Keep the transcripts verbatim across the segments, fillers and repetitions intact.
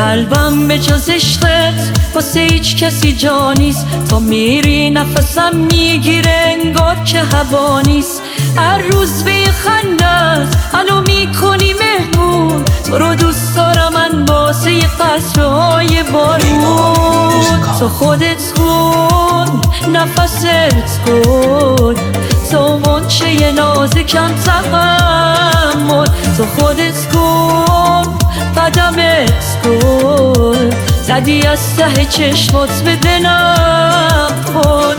قلبم به جز عشقت واسه هیچ کسی جا نیست. تا میری نفسم میگیره انگار که هوا نیست. هر روز به یه خندت الو میکنی مهمون. تو رو دوست دارم من واسه یه قطره‌های بارون. تو خودت کن نفست کن، تو منچه نازکم تحمل. تو خودت کن قدمت کن، زدی از ته چشمات به دلم کن.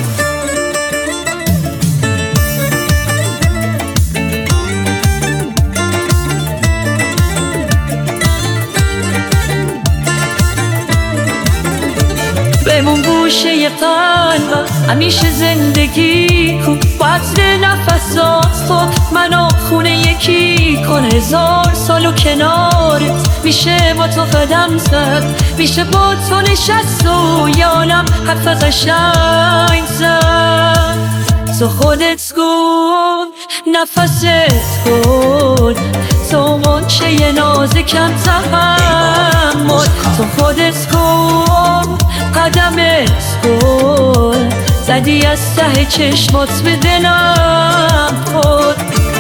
بمون گوشه قلبم همیشه زندگی کن. با عطر نفسات تو منو خونه یکی کن. هزار سال و کنارت میشه با تو قدم زد، میشه با تو نشست و یه عالم حرف قشنگ زد. تو خودت کن نفست کن، تو منچه نازکم تحمل. تو خودت کن قدمت کن، زدی از ته چشمات به دلم کن.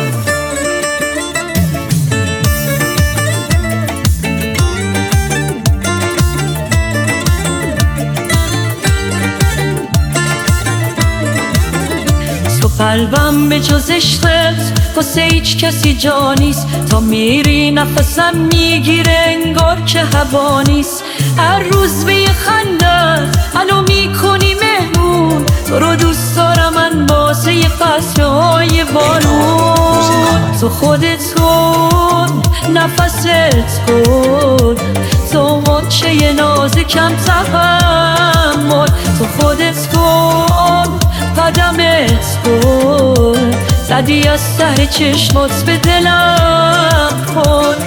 تو قلبم به جز عشقت واسه هیچ کسی جا نیست. تا میری نفسم میگیره انگار که هوا نیست. هر روز به یه خندت الو میکنی مهمون. تو رو دوست دارم من واسه یه قطره‌های بارون. تو خودت کن نفست کن، تو منچه نازکم تحمل. تو خودت کن قدمت کن، زدی از ته چشمات به دلم کن.